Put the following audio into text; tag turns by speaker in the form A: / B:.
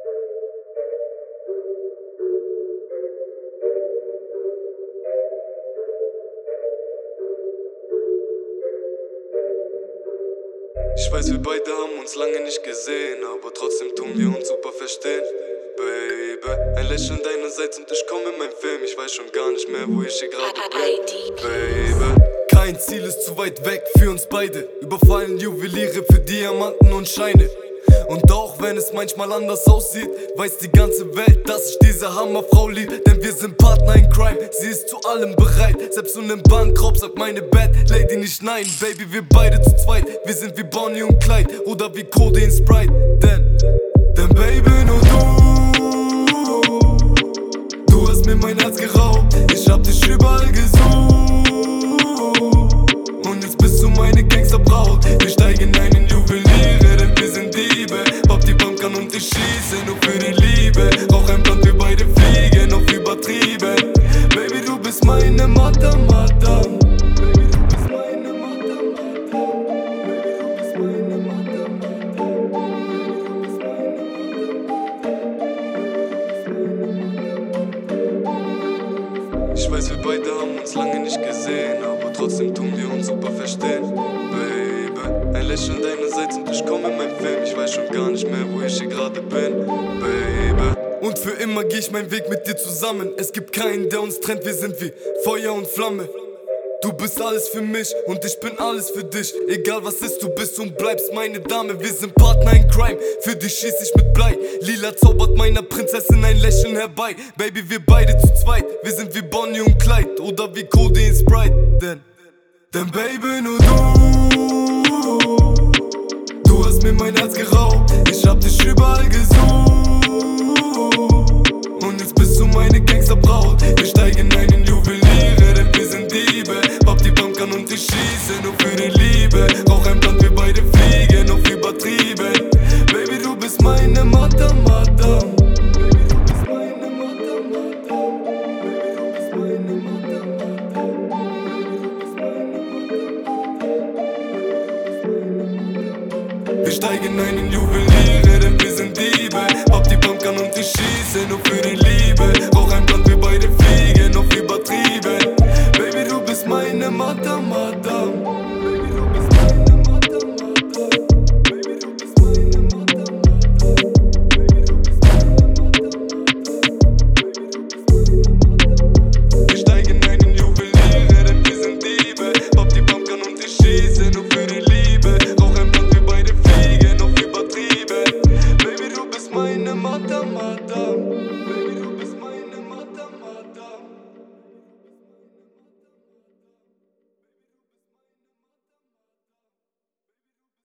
A: Ich weiß, wir beide haben uns lange nicht gesehen, aber trotzdem tun wir uns super verstehen. Baby, ein Lächeln deinerseits und ich komme in mein Film. Ich weiß schon gar nicht mehr, wo ich hier gerade bin. Baby, kein Ziel ist zu weit weg für uns beide. Überfallen Juweliere für Diamanten und Scheine. Und auch wenn es manchmal anders aussieht, weiß die ganze Welt, dass ich diese Hammerfrau lieb. Denn wir sind Partner in Crime, sie ist zu allem bereit. Selbst in einem Bankraub sagt meine Bad Lady nicht nein. Baby, wir beide zu zweit, wir sind wie Bonnie und Clyde oder wie Cody in Sprite. Denn Baby, nur du hast mir mein Herz geraubt. Ich hab dich überall gesucht und jetzt bist du meine Gangsterbraut. Wir steigen ein in Juweliere, denn wir sind Diebe. Pop die Pumpgun und ich schieße nur für die Liebe. Rauch ein Blatt, wir beide fliegen auf übertrieben. Baby, du bist meine Madame, Madame. Baby, du bist meine Madame, Madame. Baby, du bist meine Madame, Madame. Ich weiß, wir beide haben uns lange nicht gesehen, aber trotzdem tun wir uns super verstehen. Baby, ein Lächeln deinerseits und ich komme in mein Film. Ich weiß schon gar nicht mehr, wo ich hier gerade bin. Baby, und für immer geh ich meinen Weg mit dir zusammen. Es gibt keinen, der uns trennt, wir sind wie Feuer und Flamme. Du bist alles für mich und ich bin alles für dich. Egal was ist, du bist und bleibst meine Dame. Wir sind Partner in Crime, für dich schieß ich mit Blei. Lila zaubert meiner Prinzessin ein Lächeln herbei. Baby, wir beide zu zweit, wir sind wie Bonnie und Clyde oder wie Cody in Sprite. Denn Baby, nur du hast mir mein Herz geraubt. Ich hab dich überall gesucht und jetzt bist du meine Gangsterbraut. Wir steigen ein in Juweliere, denn wir sind Diebe. Pop die Pumpgun und ich schieße nur für die Liebe. Rauch ein Blatt, wir beide fliegen auf übertrieben. Baby, du bist meine Madame, Madame. Baby, du bist meine Madame, Madame. Baby, du bist meine Madame, Madame. Baby, du bist meine Madame. Wir steigen ein in Juweliere, denn wir sind Diebe. Pop die Pumpgun und ich schieße nur für die Liebe. Rauch ein Blatt, wir beide fliegen auf übertrieben. Baby, du bist meine Madame, Madame. Baby, du bist meine Madame, Madame. Baby, du bist meine Madame, Madame. Baby, du bist meine Madame, Madame. Wir steigen ein in Juweliere, denn wir sind Diebe. Pop die Pumpgun und ich schieße nur für die Liebe. Rauch ein Blatt, wir beide fliegen auf übertrieben. Baby, du bist meine Madame, Madame.